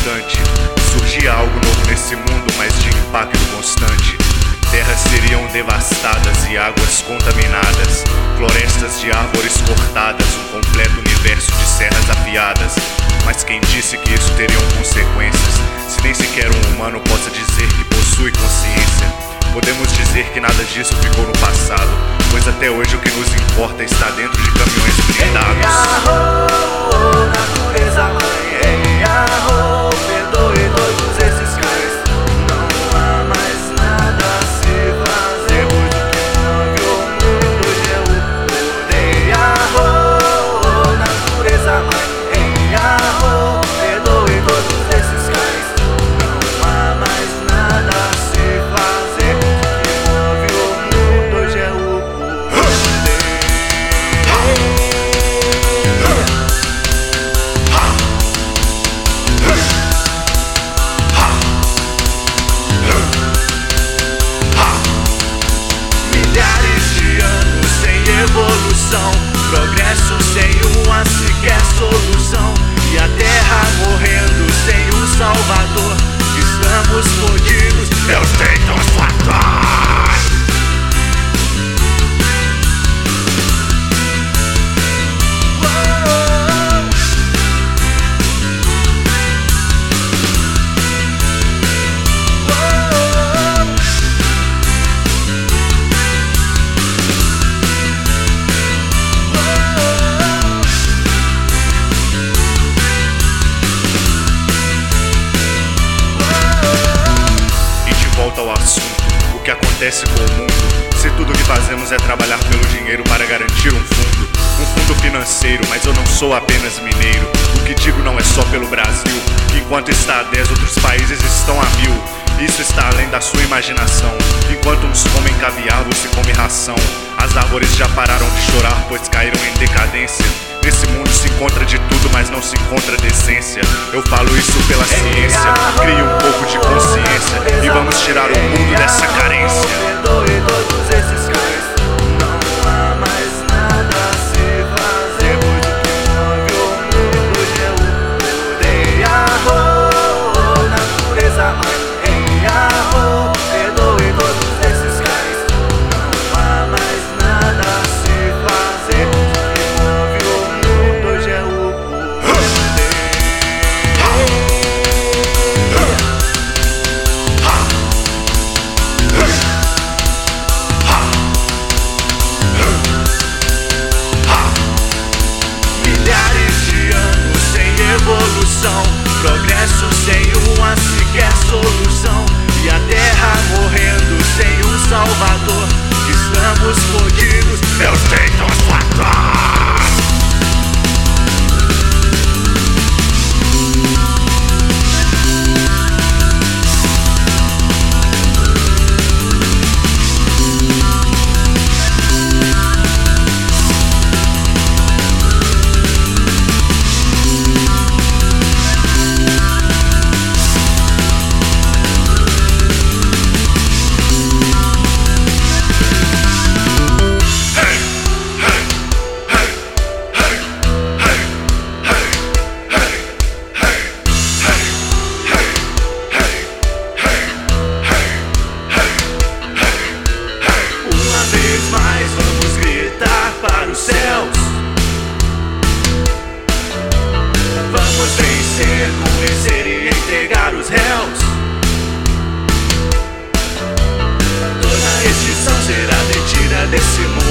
instante. Surgia algo novo nesse mundo, mas de impacto constante. Terras seriam devastadas e águas contaminadas, florestas de árvores cortadas, um completo universo de serras afiadas. Mas quem disse que isso teriam consequências, se nem sequer um humano possa dizer que possui consciência? Podemos dizer que nada disso ficou no passado, pois até hoje o que nos importa está dentro de caminhões blindados. Natureza mãe, perdoe todos esses cães. Não há mais nada a se fazer, pois o que move o mundo hoje é o poder. Natureza mãe, perdoe todos esses cães. Não há mais nada a se fazer, o que move o mundo hoje é o poder. Milhares de anos sem evolução, progresso sem uma sequer solução, e a terra morrendo sem um salvador. Estamos fodidos, meus deitos fatais. Volta ao assunto, o que acontece com o mundo, se tudo que fazemos é trabalhar pelo dinheiro para garantir um fundo financeiro. Mas eu não sou apenas mineiro, o que digo não é só pelo Brasil, que enquanto está a 10, outros países estão a 1000. Isso está além da sua imaginação. Enquanto uns comem caviar, você come ração. As árvores já pararam de chorar, pois caíram em decadência. Nesse mundo se encontra de tudo, mas não se encontra decência. Eu falo isso pela ciência. Crie um pouco de consciência e vamos tirar o mundo dessa carência. Perdoe todos esses cães. Não há mais nada a se fazer, pois o que move o mundo hoje é o poder. Natureza mãe, perdoe todos esses cães. Não há mais nada a se fazer, o que move o mundo hoje é o poder. Milhares de anos sem evolução, progresso sem uma sequer solução, e a terra morrendo sem um salvador. Estamos fodidos, meus deitos fatais. Mais vamos gritar para os céus. Vamos vencer, convencer e entregar os réus. Toda extinção será detida desse mundo.